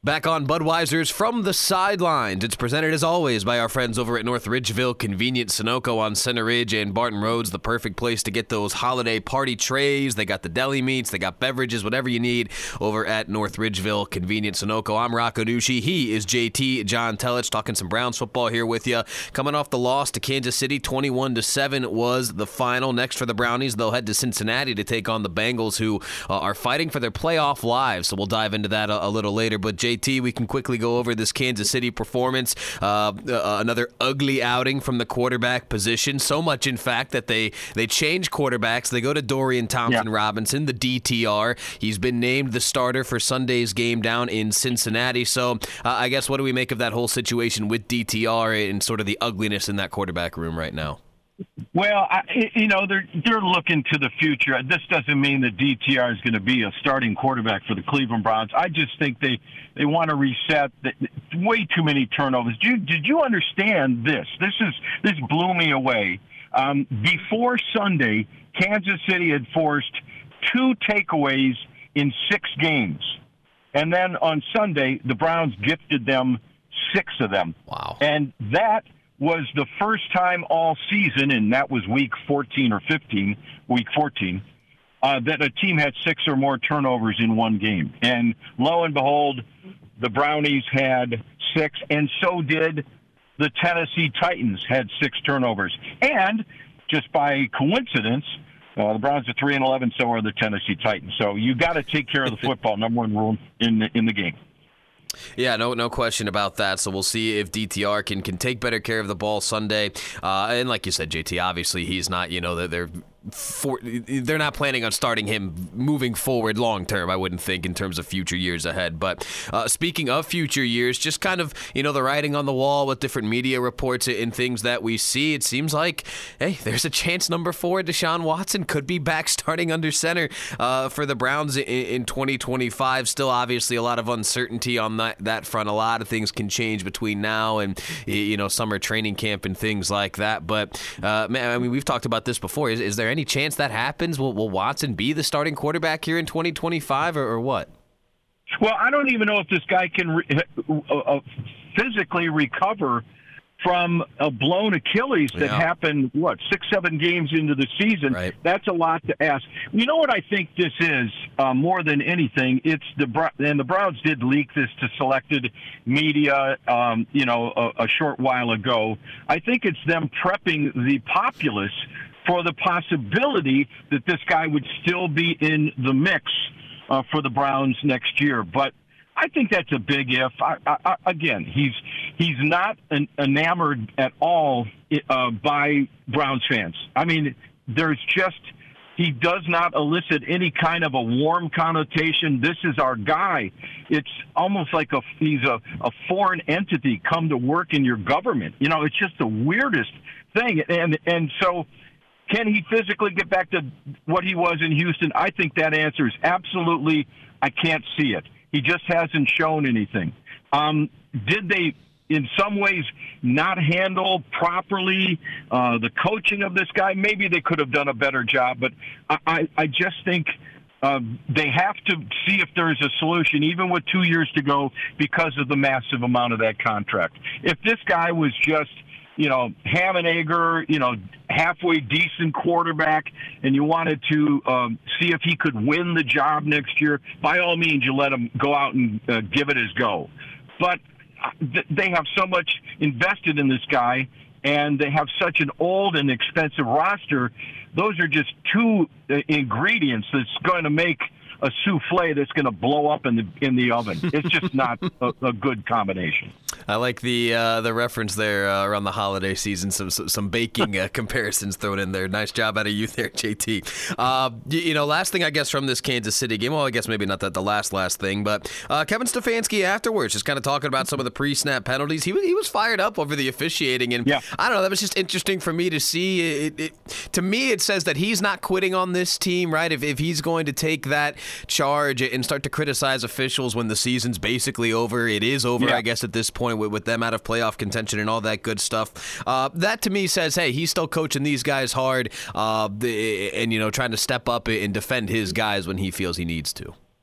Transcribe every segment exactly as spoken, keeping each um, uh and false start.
Back on Budweiser's From the Sidelines. It's presented, as always, by our friends over at North Ridgeville Convenient Sunoco on Center Ridge and Barton Roads, the perfect place to get those holiday party trays. They got the deli meats, they got beverages, whatever you need over at North Ridgeville Convenient Sunoco. I'm Rocco Ducci. He is J T, John Telich, talking some Browns football here with you. Coming off the loss to Kansas City, twenty-one to seven was the final. Next for the Brownies, they'll head to Cincinnati to take on the Bengals, who uh, are fighting for their playoff lives. So we'll dive into that a, a little later. But J T, we can quickly go over this Kansas City performance. Uh, uh, another ugly outing from the quarterback position. So much, in fact, that they they change quarterbacks. They go to Dorian Thompson yeah. Robinson, the D T R. He's been named the starter for Sunday's game down in Cincinnati. So uh, I guess what do we make of that whole situation with D T R and sort of the ugliness in that quarterback room right now? Well, I, you know, they're they're looking to the future. This doesn't mean that D T R is going to be a starting quarterback for the Cleveland Browns. I just think they, they want to reset. The, way too many turnovers. Did you, did you understand this? This is this blew me away. Um, before Sunday, Kansas City had forced two takeaways in six games, and then on Sunday, the Browns gifted them six of them. Wow! And that was the first time all season, and that was week fourteen or fifteen, week fourteen, uh, that a team had six or more turnovers in one game. And lo and behold, the Brownies had six, and so did the Tennessee Titans, had six turnovers. And just by coincidence, uh, the Browns are three and eleven, so are the Tennessee Titans. So you got to take care of the football, number one rule in the, in the game. Yeah, no no question about that. So we'll see if D T R can, can take better care of the ball Sunday. Uh, and like you said, J T, obviously he's not, you know, they're for, they're not planning on starting him moving forward long term, I wouldn't think, in terms of future years ahead. But uh, speaking of future years, just kind of, you know, the writing on the wall with different media reports and things that we see, it seems like, hey, there's a chance number four, Deshaun Watson, could be back starting under center uh, for the Browns in, in twenty twenty-five. Still, obviously, a lot of uncertainty on that, that front. A lot of things can change between now and, you know, summer training camp and things like that. But, uh, man, I mean, we've talked about this before. Is, is there any chance that happens? Will, will Watson be the starting quarterback here in twenty twenty-five, or, or what? Well, I don't even know if this guy can re- uh, physically recover from a blown Achilles that yeah. happened, what, six, seven games into the season. Right. That's a lot to ask. You know what I think this is, uh, more than anything? It's the and the Browns did leak this to selected media, um, you know, a, a short while ago. I think it's them prepping the populace for the possibility that this guy would still be in the mix uh, for the Browns next year. But I think that's a big if. I, I, I, again, he's he's not an, enamored at all uh, by Browns fans. I mean, there's just he does not elicit any kind of a warm connotation. This is our guy. It's almost like a he's a, a foreign entity come to work in your government. You know, it's just the weirdest thing. And and so, can he physically get back to what he was in Houston? I think that answer is absolutely, I can't see it. He just hasn't shown anything. Um, did they, in some ways, not handle properly uh, the coaching of this guy? Maybe they could have done a better job, but I, I, I just think uh, they have to see if there is a solution, even with two years to go, because of the massive amount of that contract. If this guy was just, you know, ham and egger, you know, halfway decent quarterback, and you wanted to um, see if he could win the job next year, by all means, you let him go out and uh, give it his go. But th- they have so much invested in this guy, and they have such an old and expensive roster. Those are just two uh, ingredients that's going to make a souffle that's going to blow up in the in the oven. It's just not a, a good combination. I like the uh, the reference there uh, around the holiday season. Some some, some baking uh, comparisons thrown in there. Nice job out of you there, J T. Uh, you, you know, last thing I guess from this Kansas City game. Well, I guess maybe not that the last last thing, but uh, Kevin Stefanski afterwards just kind of talking about some of the pre-snap penalties. He was he was fired up over the officiating, and yeah. I don't know. That was just interesting for me to see. It, it, to me, it says that he's not quitting on this team, right? If if he's going to take that charge and start to criticize officials when the season's basically over, it is over, yeah. I guess, at this point with, with them out of playoff contention and all that good stuff. Uh, that to me says, hey, he's still coaching these guys hard, uh, and you know, trying to step up and defend his guys when he feels he needs to.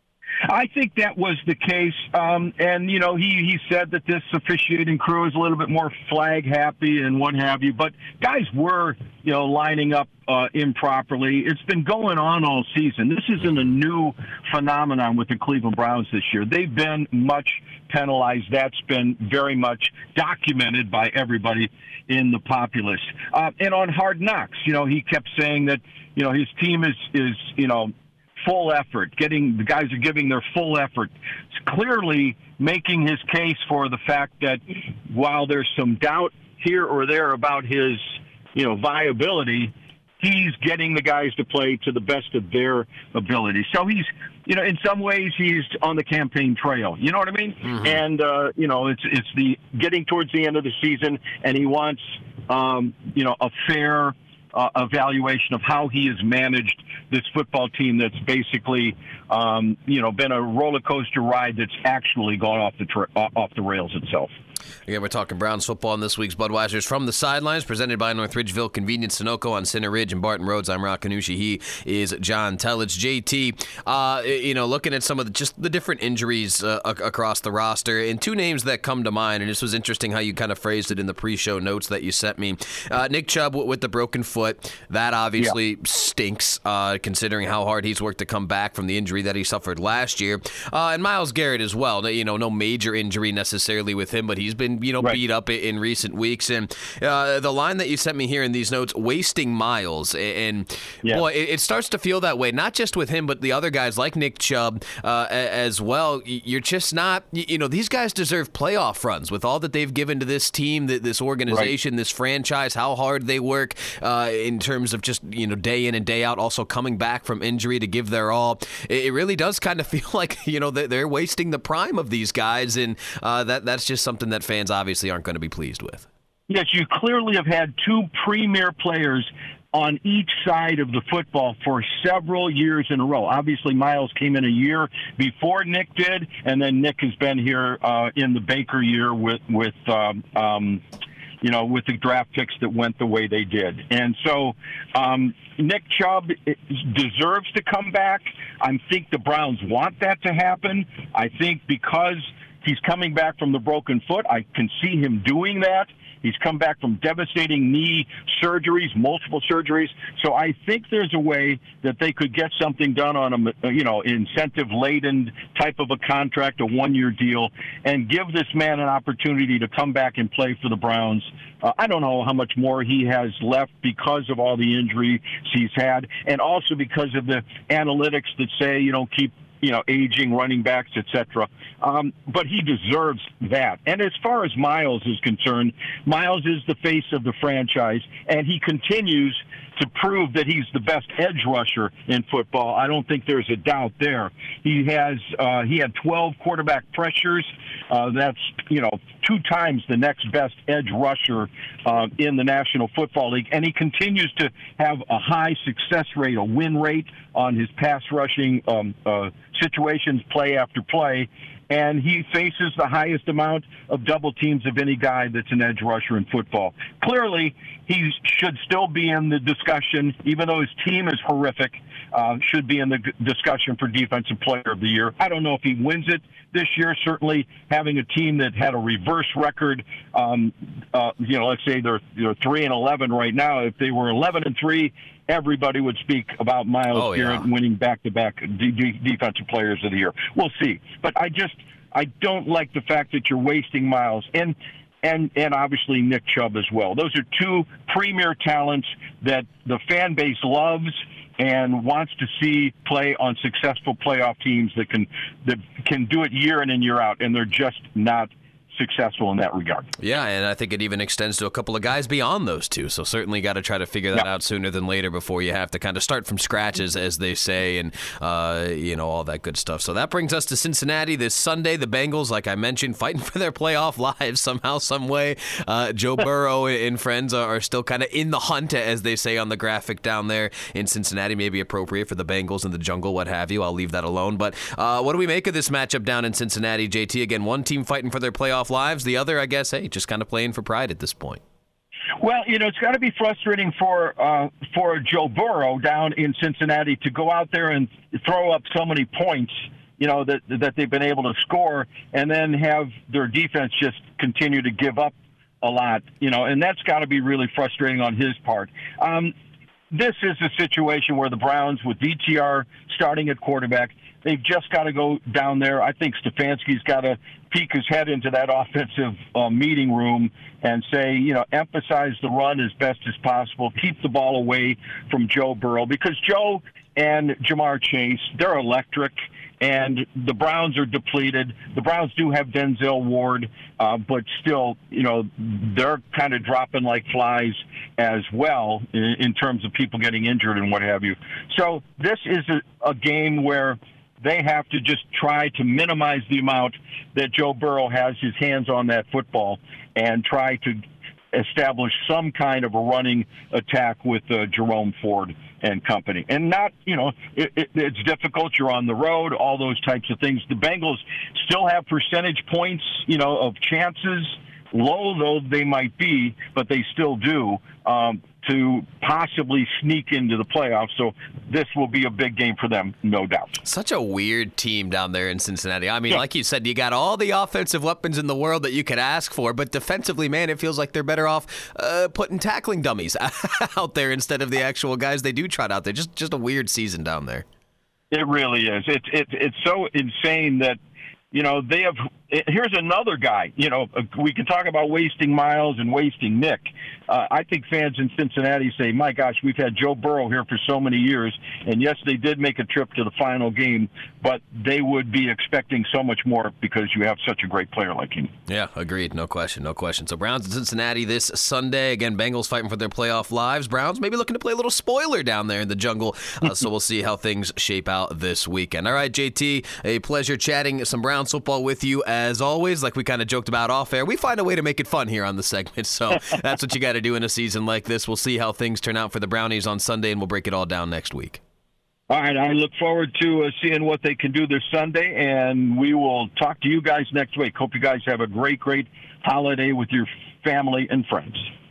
I think that was the case, um, and you know he he said that this officiating crew is a little bit more flag happy and what have you. But guys were you know lining up uh, improperly. It's been going on all season. This isn't a new phenomenon with the Cleveland Browns this year. They've been much penalized. That's been very much documented by everybody in the populace. Uh, and on Hard Knocks, you know he kept saying that you know his team is is you know. full effort, getting the guys are giving their full effort. It's clearly making his case for the fact that while there's some doubt here or there about his, you know, viability, he's getting the guys to play to the best of their ability. So he's, you know, in some ways he's on the campaign trail. You know what I mean? Mm-hmm. And uh, you know, it's it's the getting towards the end of the season, and he wants, um, you know, a fair Uh, evaluation of how he has managed this football team that's basically, um, you know, been a roller coaster ride that's actually gone off the tra- off the rails itself. Again, we're talking Browns football in this week's Budweiser's From the Sidelines, presented by North Ridgeville Convenience Sunoco on Center Ridge and Barton Roads. I'm Rock Canucci. He is John Tellich. J T, uh, you know, looking at some of the, just the different injuries uh, across the roster, and two names that come to mind, and this was interesting how you kind of phrased it in the pre-show notes that you sent me. Uh, Nick Chubb with the broken foot, that obviously yeah. stinks, uh, considering how hard he's worked to come back from the injury that he suffered last year. Uh, and Myles Garrett as well. You know, no major injury necessarily with him, but he's been, you know, right. beat up in recent weeks. And uh, the line that you sent me here in these notes, wasting Myles. And, yeah. boy, it, it starts to feel that way, not just with him, but the other guys like Nick Chubb uh, as well. You're just not, you know, these guys deserve playoff runs with all that they've given to this team, this organization, right. this franchise, how hard they work uh, in terms of just, you know, day in and day out, also coming back from injury to give their all. It, it really does kind of feel like, you know, they're wasting the prime of these guys. And uh, that that's just something that fans obviously aren't going to be pleased with. Yes, you clearly have had two premier players on each side of the football for several years in a row. Obviously, Myles came in a year before Nick did, and then Nick has been here uh, in the Baker year with, with um, um, you know, with the draft picks that went the way they did. And so um, Nick Chubb deserves to come back. I think the Browns want that to happen. I think because he's coming back from the broken foot, I can see him doing that. He's come back from devastating knee surgeries, multiple surgeries. So I think there's a way that they could get something done on a, you know, incentive-laden type of a contract, a one-year deal, and give this man an opportunity to come back and play for the Browns. Uh, I don't know how much more he has left because of all the injuries he's had, and also because of the analytics that say, you know, keep you know, aging running backs, et cetera. Um, but he deserves that. And as far as Myles is concerned, Myles is the face of the franchise, and he continues to prove that he's the best edge rusher in football. I don't think there's a doubt there. He has uh, he had twelve quarterback pressures. Uh, that's, you know, two times the next best edge rusher uh, in the National Football League. And he continues to have a high success rate, a win rate on his pass rushing um, uh, situations, play after play. And he faces the highest amount of double teams of any guy that's an edge rusher in football. Clearly, he should still be in the discussion, even though his team is horrific, uh, should be in the discussion for Defensive Player of the Year. I don't know if he wins it this year. Certainly having a team that had a reverse record, um, uh, you know, let's say they're, they're three and eleven right now. If they were eleven and three, everybody would speak about Myles oh, Garrett yeah. winning back-to-back D- D- Defensive Players of the Year. We'll see. But I just I don't like the fact that you're wasting Myles. And and and obviously Nick Chubb as well. Those are two premier talents that the fan base loves and wants to see play on successful playoff teams that can that can do it year in and year out, and they're just not successful in that regard. Yeah, and I think it even extends to a couple of guys beyond those two. So certainly got to try to figure that yeah. out sooner than later before you have to kind of start from scratch, as, as they say, and uh, you know, all that good stuff. So that brings us to Cincinnati this Sunday. The Bengals, like I mentioned, fighting for their playoff lives somehow, some way. Uh, Joe Burrow and friends are still kind of in the hunt, as they say on the graphic down there in Cincinnati. Maybe appropriate for the Bengals in the jungle, what have you. I'll leave that alone. But uh, what do we make of this matchup down in Cincinnati, J T? Again, one team fighting for their playoff lives, the other, I guess, hey, just kind of playing for pride at this point. Well, you know, it's got to be frustrating for uh, for Joe Burrow down in Cincinnati to go out there and throw up so many points you know, that that they've been able to score, and then have their defense just continue to give up a lot, you know, and that's got to be really frustrating on his part. Um, this is a situation where the Browns, with D T R starting at quarterback, they've just got to go down there. I think Stefanski's got to peek his head into that offensive uh, meeting room and say, you know, emphasize the run as best as possible, keep the ball away from Joe Burrow, because Joe and Jamar Chase, they're electric, and the Browns are depleted. The Browns do have Denzel Ward, uh, but still, you know, they're kind of dropping like flies as well in, in terms of people getting injured and what have you. So this is a, a game where they have to just try to minimize the amount that Joe Burrow has his hands on that football and try to establish some kind of a running attack with uh, Jerome Ford and company. And not, you know, it, it, it's difficult. You're on the road, all those types of things. The Bengals still have percentage points, you know, of chances, low though they might be, but they still do, um, to possibly sneak into the playoffs. So this will be a big game for them, no doubt. Such a weird team down there in Cincinnati. I mean, yeah. like you said, you got all the offensive weapons in the world that you could ask for, but defensively, man, it feels like they're better off uh, putting tackling dummies out there instead of the actual guys they do trot out there. Just just a weird season down there. It really is. It's it's it's so insane that, you know, they have. Here's another guy. You know, we can talk about wasting Miles and wasting Nick. Uh, I think fans in Cincinnati say, my gosh, we've had Joe Burrow here for so many years. And yes, they did make a trip to the final game, but they would be expecting so much more because you have such a great player like him. Yeah, agreed. No question. No question. So Browns in Cincinnati this Sunday. Again, Bengals fighting for their playoff lives. Browns maybe looking to play a little spoiler down there in the jungle. Uh, so we'll see how things shape out this weekend. All right, J T, a pleasure chatting some Browns football with you as always. Like we kind of joked about off air, we find a way to make it fun here on the segment. So that's what you got to do in a season like this. We'll see how things turn out for the Brownies on Sunday, and we'll break it all down next week. All right, I look forward to uh, seeing what they can do this Sunday, and we will talk to you guys next week. Hope you guys have a great, great holiday with your family and friends.